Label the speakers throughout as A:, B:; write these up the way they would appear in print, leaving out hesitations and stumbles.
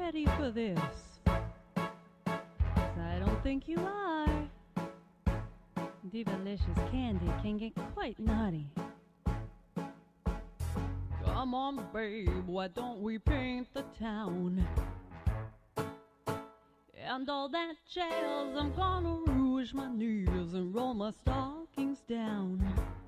A: ready for this? 'Cause I don't think you are. Divalicious candy can get quite naughty. Come on, babe, why don't we paint the town? And all that jazz, I'm gonna rouge my knees and roll my stockings down.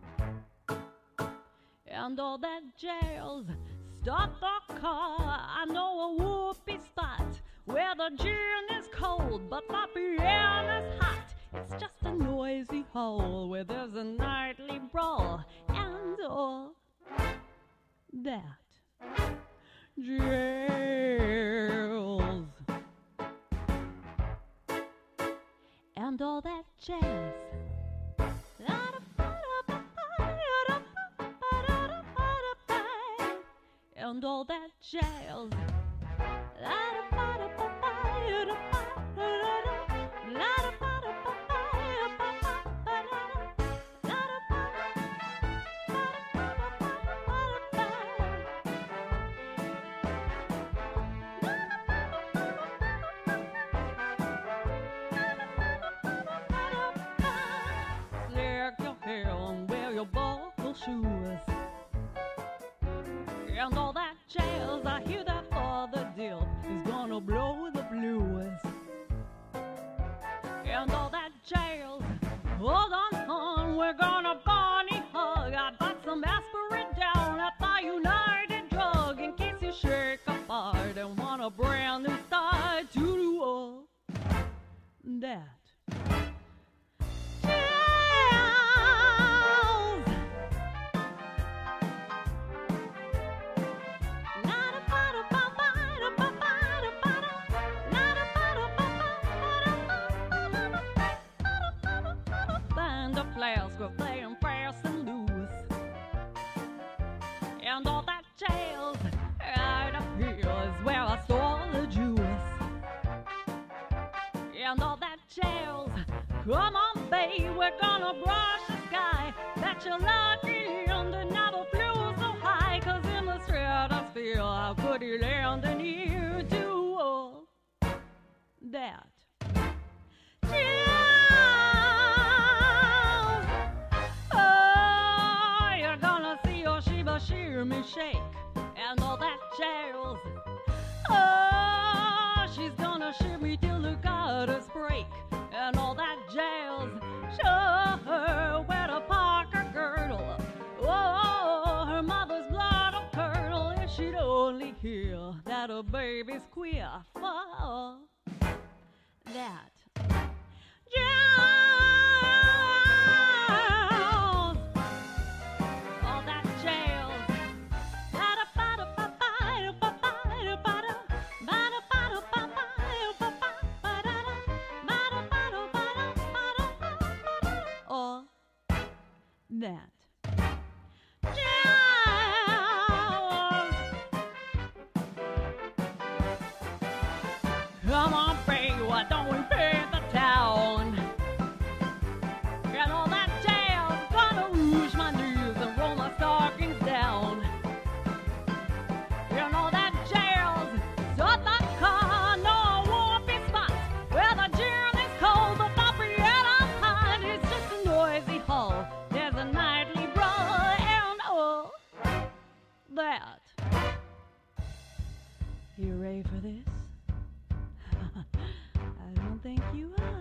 A: And all that jazz, start the car. I know a whoopee spot where the gin is cold, but the piano's hot. It's just a noisy hole where there's a nightly brawl and all that jazz. And all that jazz. And all that jazz. Slick your hair and wear your buckle shoes. And all that jazz, I hear that other deal is gonna blow the blues. And all that jazz, hold on, we're gonna bunny hug. I bought some aspirin down at the United Drug in case you shake apart and want a brand new start to do all that. We're playing fast and loose. And all that jazz right up here is where I store the juice. And all that jazz, come on babe, we're gonna brush the sky. Bet you're lucky and it never flew so high. 'Cause in the stratosphere, how could he land in here to all that jazz? Shear me shake and all that jazz. Oh, she's gonna shear me till the gutters break and all that jazz. Show her where to park her girdle. Oh, her mother's blood will curdle if she'd only hear that her baby's queer for that jazz. That jazz. Come on, baby, why don't we paint the town? And all that jazz, gonna rouge my knees and roll my stockings down. And all that jazz, start the car, no whoopee spot where the gin is cold, but the piano's hot. It's just a noisy hall. There's a nightly brawl and all that. You ready for this? I don't think you are.